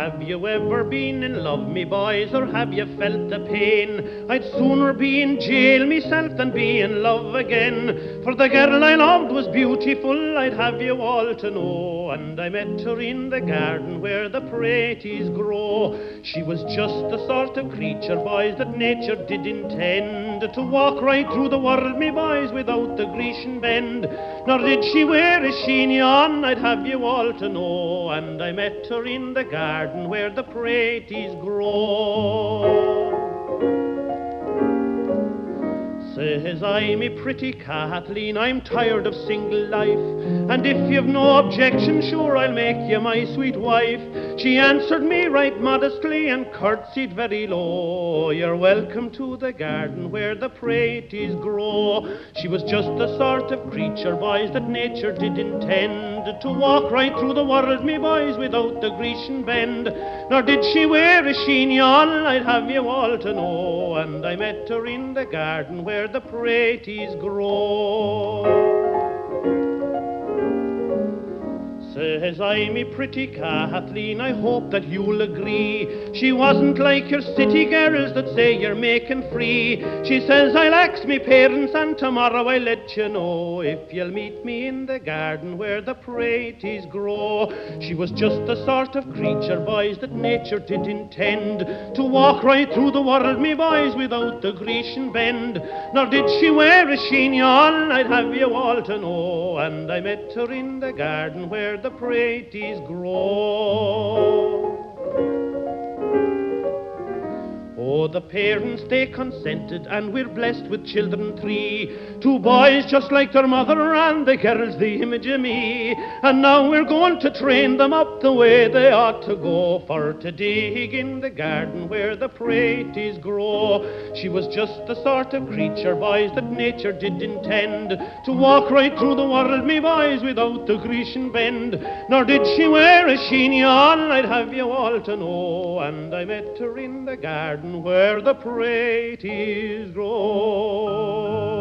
Have you ever been in love, me boys, or have you felt the pain? I'd sooner be in jail myself than be in love again. For the girl I loved was beautiful, I'd have you all to know. And I met her in the garden where the praties grow. She was just the sort of creature, boys, that nature did intend to walk right through the world, me boys, without the Grecian bend. Nor did she wear a chignon, I'd have you all to know. And I met her in the garden where the praties grow. Says I, me pretty Kathleen, I'm tired of single life, and if you've no objection, sure I'll make you my sweet wife. She answered me right modestly and curtsied very low. You're welcome to the garden where the praties grow. She was just the sort of creature, boys, that nature did intend to walk right through the world, me boys, without the Grecian bend. Nor did she wear a chignon, I'd have you all to know. And I met her in the garden where the praties grow. Says I, me pretty Kathleen, I hope that you'll agree. She wasn't like your city girls that say you're making free. She says, I'll ask me parents and tomorrow I'll let you know if you'll meet me in the garden where the praties grow. She was just the sort of creature, boys, that nature did intend to walk right through the world, me boys, without the Grecian bend. Nor did she wear a chignon, I'd have you all to know. And I met her in the garden where the praties grow. Oh, the parents, they consented, and we're blessed with children 3. 2 boys just like their mother, and the girl's the image of me. And now we're going to train them up the way they ought to go, for to dig in the garden where the praties grow. She was just the sort of creature, boys, that nature did intend to walk right through the world, me boys, without the Grecian bend. Nor did she wear a chignon, I'd have you all to know. And I met her in the garden where the praties grow.